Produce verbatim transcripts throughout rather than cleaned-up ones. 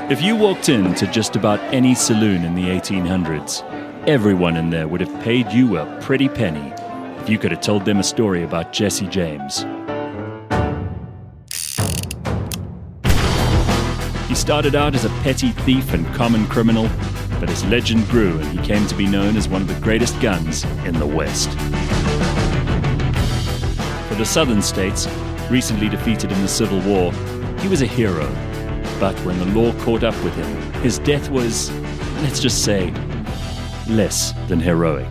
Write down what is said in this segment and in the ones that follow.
If you walked into just about any saloon in the eighteen hundreds, everyone in there would have paid you a pretty penny if you could have told them a story about Jesse James. He started out as a petty thief and common criminal, but his legend grew and he came to be known as one of the greatest guns in the West. For the southern states, recently defeated in the Civil War, he was a hero. But when the law caught up with him, his death was, let's just say, less than heroic.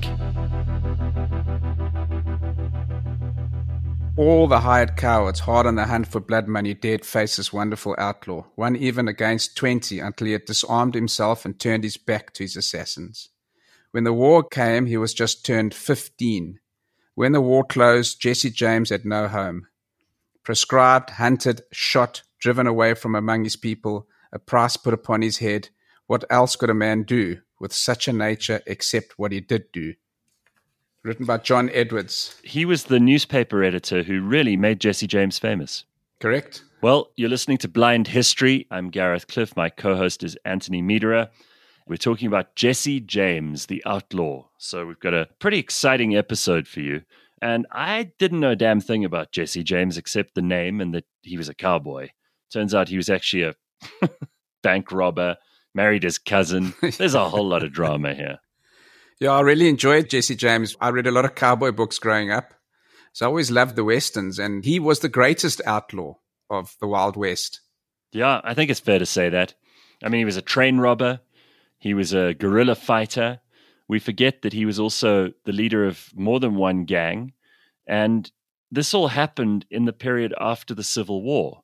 All the hired cowards, hard on the hunt for blood money, dared face this wonderful outlaw, one even against twenty, until he had disarmed himself and turned his back to his assassins. When the war came, he was just turned fifteen. When the war closed, Jesse James had no home. Proscribed, hunted, shot, driven away from among his people, a price put upon his head, what else could a man do with such a nature except what he did do? Written by John Edwards. He was the newspaper editor who really made Jesse James famous. Correct. Well, you're listening to Blind History. I'm Gareth Cliff. My co-host is Anthony Mederer. We're talking about Jesse James, the outlaw. So we've got a pretty exciting episode for you. And I didn't know a damn thing about Jesse James except the name and that he was a cowboy. Turns out he was actually a bank robber, married his cousin. There's a whole lot of drama here. Yeah, I really enjoyed Jesse James. I read a lot of cowboy books growing up. So I always loved the Westerns. And he was the greatest outlaw of the Wild West. Yeah, I think it's fair to say that. I mean, he was a train robber. He was a guerrilla fighter. We forget that he was also the leader of more than one gang. And this all happened in the period after the Civil War.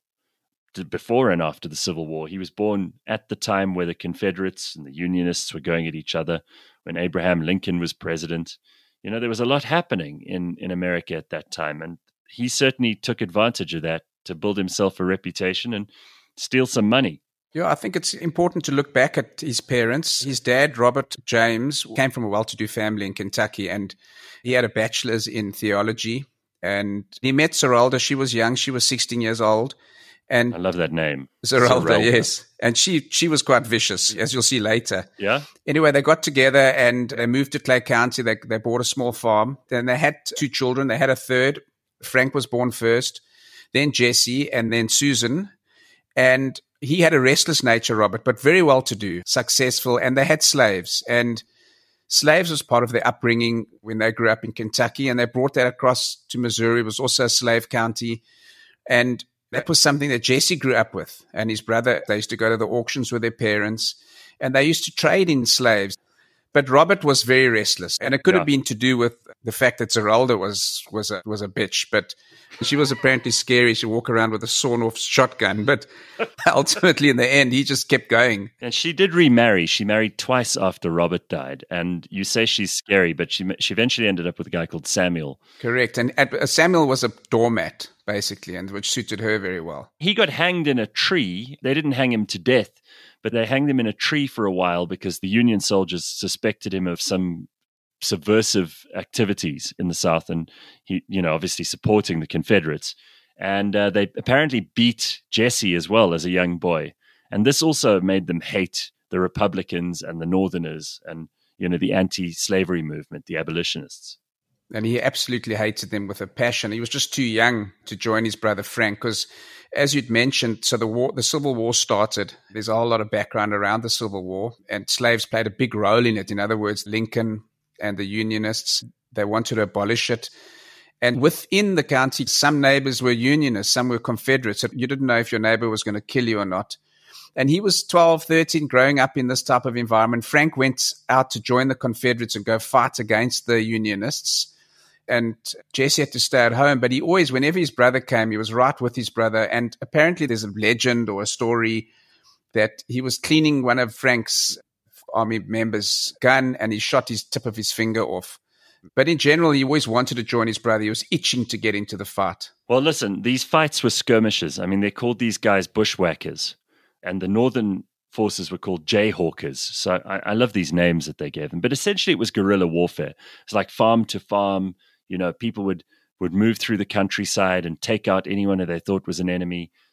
Before and after the Civil War. He was born at the time where the Confederates and the Unionists were going at each other, when Abraham Lincoln was president. You know, there was a lot happening in, in America at that time, and he certainly took advantage of that to build himself a reputation and steal some money. Yeah, I think it's important to look back at his parents. His dad, Robert James, came from a well-to-do family in Kentucky, and he had a bachelor's in theology. And he met Zeralda. She was young. She was sixteen years old. And I love that name. Zeralda, Zeralda, yes. And she she was quite vicious, as you'll see later. Yeah. Anyway, they got together and they moved to Clay County. They they bought a small farm. Then they had two children. They had a third. Frank was born first, then Jesse, and then Susan. And he had a restless nature, Robert, but very well-to-do, successful. And they had slaves. And slaves was part of their upbringing when they grew up in Kentucky. And they brought that across to Missouri. It was also a slave county. And that was something that Jesse grew up with. And his brother, they used to go to the auctions with their parents, and they used to trade in slaves. But Robert was very restless, and it could yeah. have been to do with the fact that Zeralda was was a, was a bitch, but she was apparently scary. She walked around with a sawn-off shotgun, but ultimately in the end, he just kept going. And she did remarry. She married twice after Robert died. And you say she's scary, but she she eventually ended up with a guy called Samuel. Correct. And uh, Samuel was a doormat, basically, and which suited her very well. He got hanged in a tree. They didn't hang him to death, but they hanged him in a tree for a while because the Union soldiers suspected him of some subversive activities in the South, and he, you know, obviously supporting the Confederates. And uh, they apparently beat Jesse as well as a young boy. And this also made them hate the Republicans and the Northerners and, you know, the anti-slavery movement, the abolitionists. And he absolutely hated them with a passion. He was just too young to join his brother Frank because, as you'd mentioned, so the war, the Civil War started. There's a whole lot of background around the Civil War, and slaves played a big role in it. In other words, Lincoln and the Unionists, they wanted to abolish it. And within the county, some neighbors were Unionists, some were Confederates. So you didn't know if your neighbor was going to kill you or not. And he was twelve, thirteen, growing up in this type of environment. Frank went out to join the Confederates and go fight against the Unionists. And Jesse had to stay at home. But he always, whenever his brother came, he was right with his brother. And apparently there's a legend or a story that he was cleaning one of Frank's army members' gun and he shot his tip of his finger off. But in general, he always wanted to join his brother. He was itching to get into the fight. Well, listen, these fights were skirmishes. I mean, they called these guys bushwhackers. And the northern forces were called jayhawkers. So I, I love these names that they gave them. But essentially, it was guerrilla warfare. It's like farm to farm. You know, people would, would move through the countryside and take out anyone that they thought was an enemy.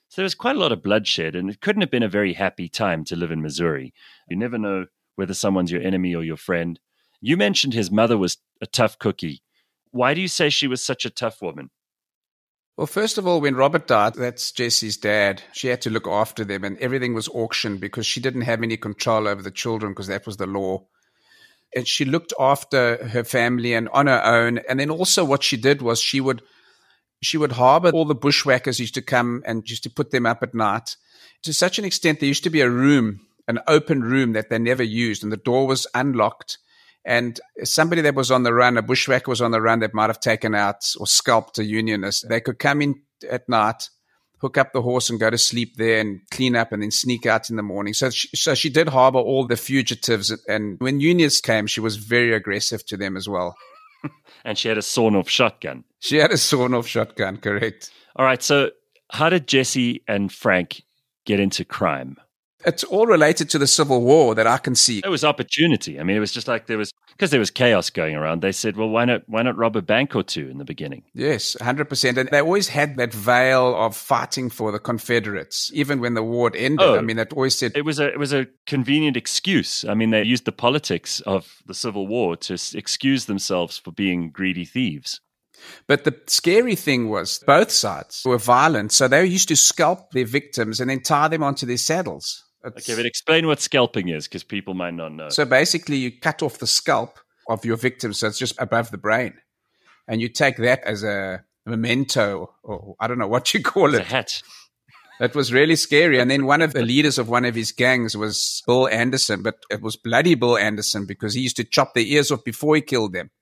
So there was quite a lot of bloodshed, and it couldn't have been a very happy time to live in Missouri. You never know whether someone's your enemy or your friend. You mentioned his mother was a tough cookie. Why do you say she was such a tough woman? Well, first of all, when Robert died, that's Jesse's dad, she had to look after them, and everything was auctioned because she didn't have any control over the children because that was the law. And she looked after her family and on her own. And then also what she did was she would she would harbor all the bushwhackers used to come and used to put them up at night. To such an extent, there used to be a room, an open room that they never used, and the door was unlocked. And somebody that was on the run, a bushwhacker was on the run that might have taken out or scalped a unionist, they could come in at night, hook up the horse and go to sleep there and clean up and then sneak out in the morning. So she, so she did harbor all the fugitives. And when unionists came, she was very aggressive to them as well. And she had a sawn-off shotgun. She had a sawn-off shotgun, correct. All right, so how did Jesse and Frank get into crime? It's all related to the Civil War that I can see. It was opportunity. I mean, it was just like there was, because there was chaos going around. They said, well, why not why not rob a bank or two in the beginning? Yes, one hundred percent. And they always had that veil of fighting for the Confederates, even when the war had ended. Oh, I mean, that always said... It was a, it was a convenient excuse. I mean, they used the politics of the Civil War to s- excuse themselves for being greedy thieves. But the scary thing was both sides were violent. So they used to scalp their victims and then tie them onto their saddles. It's, okay, but explain what scalping is, because people might not know. So basically, you cut off the scalp of your victim, so it's just above the brain. And you take that as a memento, or I don't know what you call It's it. a hat. It was really scary. And then one of the leaders of one of his gangs was Bill Anderson, but it was bloody Bill Anderson because he used to chop their ears off before he killed them.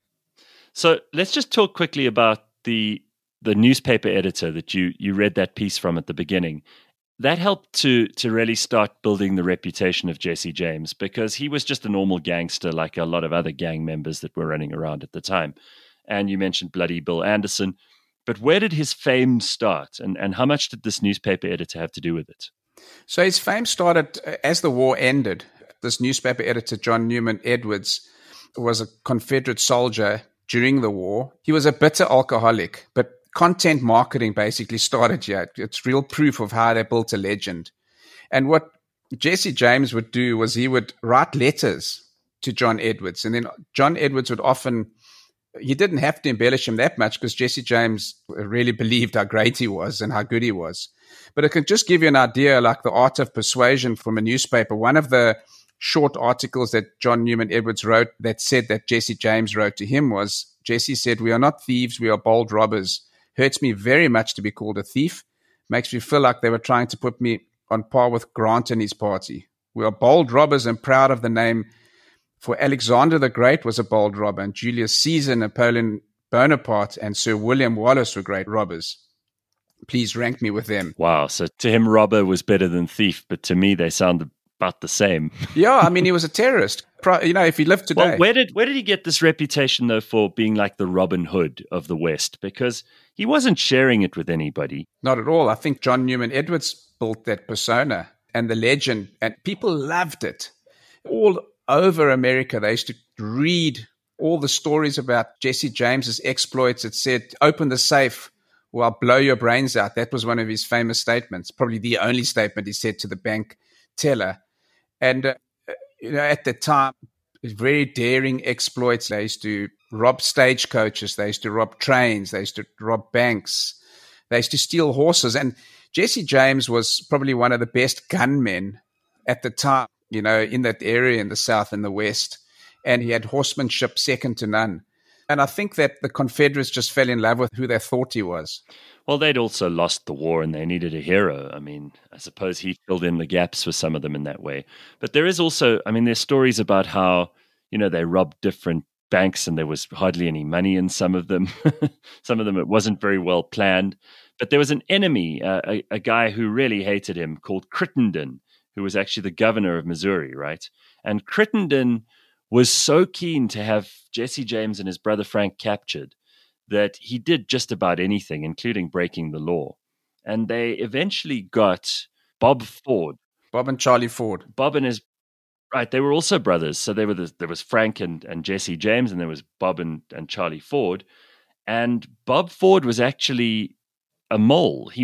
So let's just talk quickly about the the newspaper editor that you you read that piece from at the beginning. That helped to to really start building the reputation of Jesse James, because he was just a normal gangster like a lot of other gang members that were running around at the time. And you mentioned bloody Bill Anderson. But where did his fame start, and, and how much did this newspaper editor have to do with it? So his fame started as the war ended. This newspaper editor, John Newman Edwards, was a Confederate soldier during the war. He was a bitter alcoholic, but content marketing basically started here. It's real proof of how they built a legend. And what Jesse James would do was he would write letters to John Edwards. And then John Edwards would often, he didn't have to embellish him that much because Jesse James really believed how great he was and how good he was. But it can just give you an idea, like the art of persuasion from a newspaper. One of the short articles that John Newman Edwards wrote that said that Jesse James wrote to him was, Jesse said, "We are not thieves, we are bold robbers. Hurts me very much to be called a thief. Makes me feel like they were trying to put me on par with Grant and his party. We are bold robbers and proud of the name, for Alexander the Great was a bold robber, and Julius Caesar, Napoleon Bonaparte, and Sir William Wallace were great robbers. Please rank me with them." Wow. So to him, robber was better than thief, but to me, they sound about the same. Yeah, I mean, he was a terrorist. You know, if he lived today. Well, where did where did he get this reputation, though, for being like the Robin Hood of the West? Because he wasn't sharing it with anybody. Not at all. I think John Newman Edwards built that persona and the legend, and people loved it. All over America, they used to read all the stories about Jesse James's exploits. It said, "Open the safe or I'll blow your brains out." That was one of his famous statements, probably the only statement he said to the bank teller. And, uh, you know, at the time, very daring exploits. They used to rob stagecoaches. They used to rob trains. They used to rob banks. They used to steal horses. And Jesse James was probably one of the best gunmen at the time, you know, in that area in the South and the West. And he had horsemanship second to none. And I think that the Confederates just fell in love with who they thought he was. Well, they'd also lost the war and they needed a hero. I mean, I suppose he filled in the gaps for some of them in that way. But there is also, I mean, there's stories about how, you know, they robbed different banks and there was hardly any money in some of them. Some of them, it wasn't very well planned. But there was an enemy, uh, a, a guy who really hated him called Crittenden, who was actually the governor of Missouri, right? And Crittenden was so keen to have Jesse James and his brother Frank captured that he did just about anything, including breaking the law. And they eventually got Bob Ford. Bob and Charlie Ford. Bob and his, right, they were also brothers. So they were the, there was Frank and, and Jesse James, and there was Bob and, and Charlie Ford. And Bob Ford was actually a mole. He was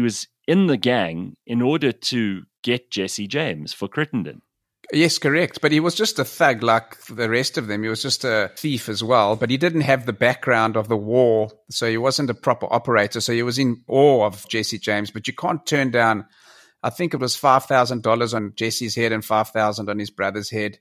in the gang in order to get Jesse James for Crittenden. Yes, correct. But he was just a thug like the rest of them. He was just a thief as well. But he didn't have the background of the war. So he wasn't a proper operator. So he was in awe of Jesse James. But you can't turn down, I think it was five thousand dollars on Jesse's head and five thousand dollars on his brother's head.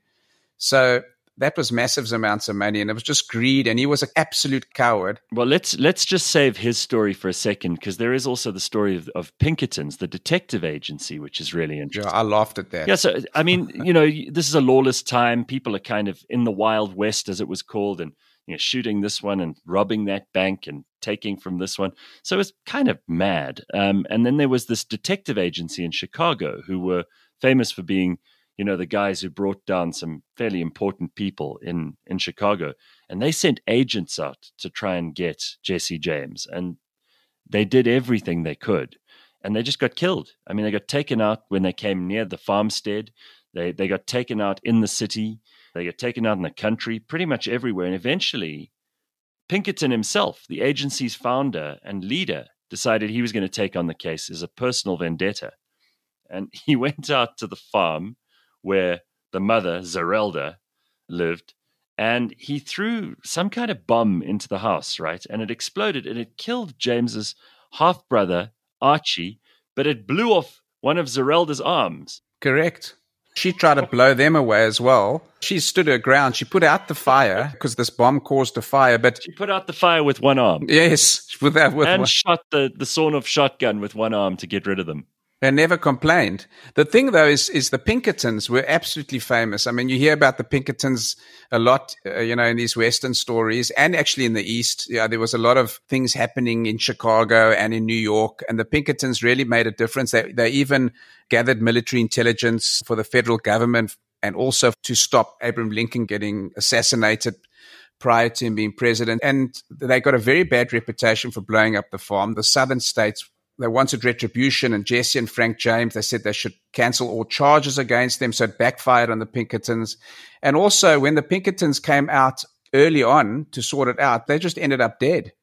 So that was massive amounts of money, and it was just greed, and he was an absolute coward. Well, let's let's just save his story for a second, because there is also the story of, of Pinkertons, the detective agency, which is really interesting. Yeah, I laughed at that. Yeah, so, I mean, you know, this is a lawless time. People are kind of in the Wild West, as it was called, and you know, shooting this one and robbing that bank and taking from this one. So it's kind of mad. Um, and then there was this detective agency in Chicago who were famous for being, you know, the guys who brought down some fairly important people in, in Chicago. And they sent agents out to try and get Jesse James. And they did everything they could. And they just got killed. I mean, they got taken out when they came near the farmstead. They they got taken out in the city. They got taken out in the country, pretty much everywhere. And eventually, Pinkerton himself, the agency's founder and leader, decided he was going to take on the case as a personal vendetta. And he went out to the farm where the mother, Zerelda, lived, and he threw some kind of bomb into the house, right? And it exploded, and it killed James's half-brother, Archie, but it blew off one of Zerelda's arms. Correct. She tried to blow them away as well. She stood her ground. She put out the fire because this bomb caused a fire, but... She put out the fire with one arm. Yes. With that, with and one. shot the, the sawn-off shotgun with one arm to get rid of them. They never complained. The thing, though, is is the Pinkertons were absolutely famous. I mean, you hear about the Pinkertons a lot, uh, you know, in these Western stories, and actually in the East. Yeah, there was a lot of things happening in Chicago and in New York, and the Pinkertons really made a difference. They they even gathered military intelligence for the federal government, and also to stop Abraham Lincoln getting assassinated prior to him being president. And they got a very bad reputation for blowing up the farm. The southern states, they wanted retribution, and Jesse and Frank James, they said they should cancel all charges against them, so it backfired on the Pinkertons. And also, when the Pinkertons came out early on to sort it out, they just ended up dead.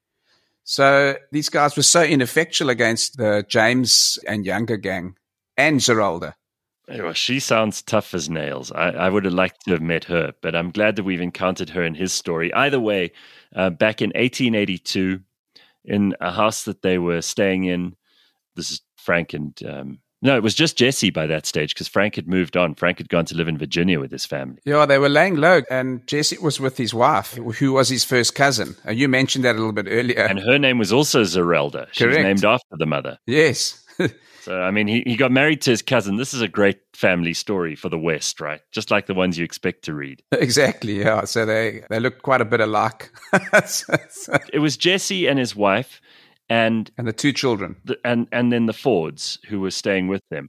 So these guys were so ineffectual against the James and Younger gang and Zerelda. Well, she sounds tough as nails. I, I would have liked to have met her, but I'm glad that we've encountered her in his story. Either way, uh, back in eighteen eighty-two, in a house that they were staying in, this is Frank and, um, no, it was just Jesse by that stage, because Frank had moved on. Frank had gone to live in Virginia with his family. Yeah, they were laying low, and Jesse was with his wife, who was his first cousin. And you mentioned that a little bit earlier. And her name was also Zerelda. She was named after the mother. Yes. So, I mean, he, he got married to his cousin. This is a great family story for the West, right? Just like the ones you expect to read. Exactly, yeah. So they, they look quite a bit alike. so, so. It was Jesse and his wife, And and the two children. The, and, and then the Fords, who were staying with them.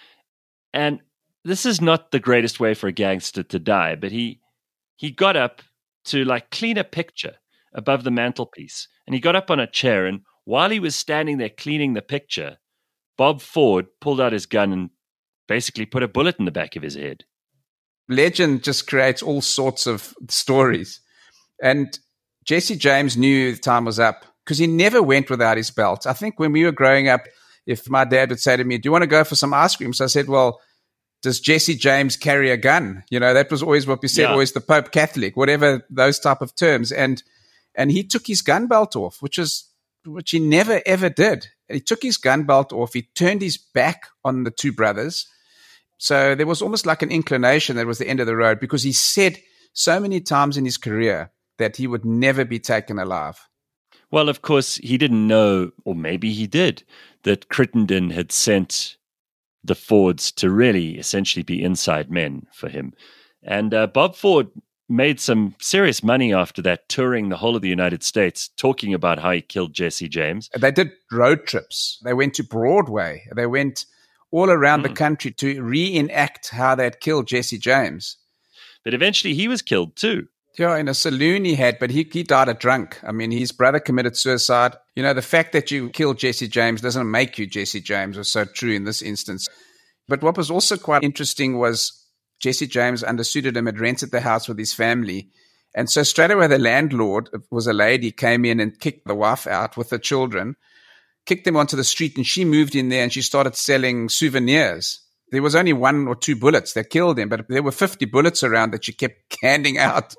And this is not the greatest way for a gangster to die, but he he got up to like clean a picture above the mantelpiece. And he got up on a chair, and while he was standing there cleaning the picture, Bob Ford pulled out his gun and basically put a bullet in the back of his head. Legend just creates all sorts of stories. And Jesse James knew the time was up, because he never went without his belt. I think when we were growing up, if my dad would say to me, do you want to go for some ice cream? So I said, well, does Jesse James carry a gun? You know, that was always what we said, yeah. Always the Pope Catholic, whatever those type of terms. And and he took his gun belt off, which is which he never, ever did. He took his gun belt off. He turned his back on the two brothers. So there was almost like an inclination that was the end of the road, because he said so many times in his career that he would never be taken alive. Well, of course, he didn't know, or maybe he did, that Crittenden had sent the Fords to really essentially be inside men for him. And uh, Bob Ford made some serious money after that, touring the whole of the United States, talking about how he killed Jesse James. They did road trips. They went to Broadway. They went all around mm. the country to reenact how they'd killed Jesse James. But eventually he was killed too. Yeah, in a saloon he had, but he, he died a drunk. I mean, his brother committed suicide. You know, the fact that you killed Jesse James doesn't make you Jesse James, was so true in this instance. But what was also quite interesting was Jesse James, under pseudonym, had rented the house with his family. And so straight away the landlord, it was a lady, came in and kicked the wife out with the children, kicked them onto the street, and she moved in there and she started selling souvenirs. There was only one or two bullets that killed him, but there were fifty bullets around that she kept handing out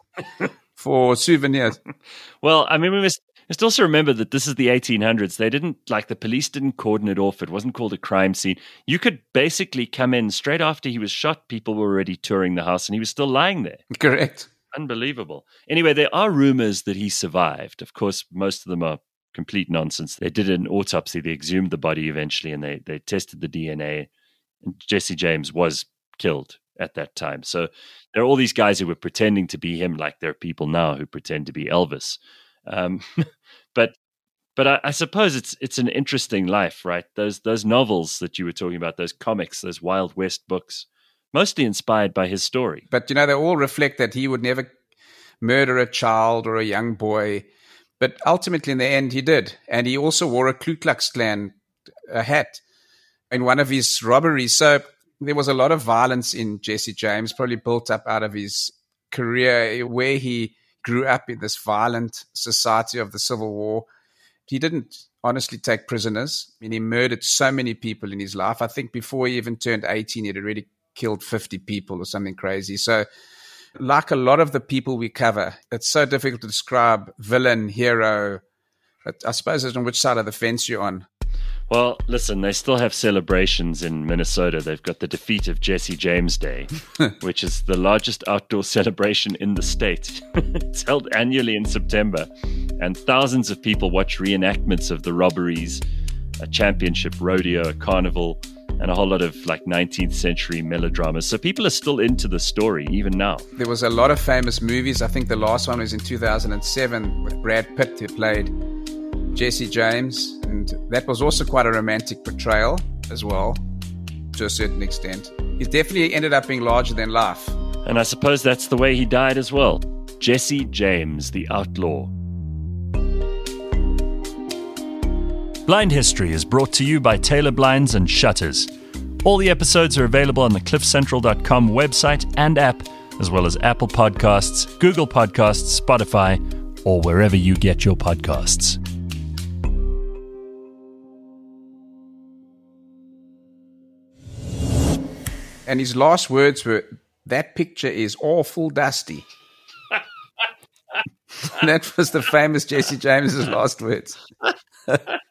for souvenirs. Well, I mean, we must, must also remember that this is the eighteen hundreds. They didn't, like, the police didn't cordon it off. It wasn't called a crime scene. You could basically come in straight after he was shot. People were already touring the house and he was still lying there. Correct. Unbelievable. Anyway, there are rumors that he survived. Of course, most of them are complete nonsense. They did an autopsy. They exhumed the body eventually and they, they tested the D N A. And Jesse James was killed at that time. So there are all these guys who were pretending to be him, like there are people now who pretend to be Elvis. Um, but but I, I suppose it's it's an interesting life, right? Those those novels that you were talking about, those comics, those Wild West books, mostly inspired by his story. But, you know, they all reflect that he would never murder a child or a young boy. But ultimately, in the end, he did. And he also wore a Ku Klux Klan a hat in one of his robberies. So there was a lot of violence in Jesse James, probably built up out of his career, where he grew up in this violent society of the Civil War. He didn't honestly take prisoners. I mean, he murdered so many people in his life. I think before he even turned eighteen, he'd already killed fifty people or something crazy. So like a lot of the people we cover, it's so difficult to describe villain, hero. But I suppose it's on which side of the fence you're on. Well, listen, they still have celebrations in Minnesota. They've got the defeat of Jesse James Day, which is the largest outdoor celebration in the state. It's held annually in September, and thousands of people watch reenactments of the robberies, a championship rodeo, a carnival, and a whole lot of like nineteenth century melodramas. So people are still into the story, even now. There was a lot of famous movies. I think the last one was in two thousand seven with Brad Pitt, who played Jesse James, and that was also quite a romantic portrayal as well, to a certain extent. He definitely ended up being larger than life. And I suppose that's the way he died as well. Jesse James, the outlaw. Blind History is brought to you by Taylor Blinds and Shutters. All the episodes are available on the cliff central dot com website and app, as well as Apple Podcasts, Google Podcasts, Spotify, or wherever you get your podcasts. And his last words were, "That picture is awful dusty." That was the famous Jesse James's last words.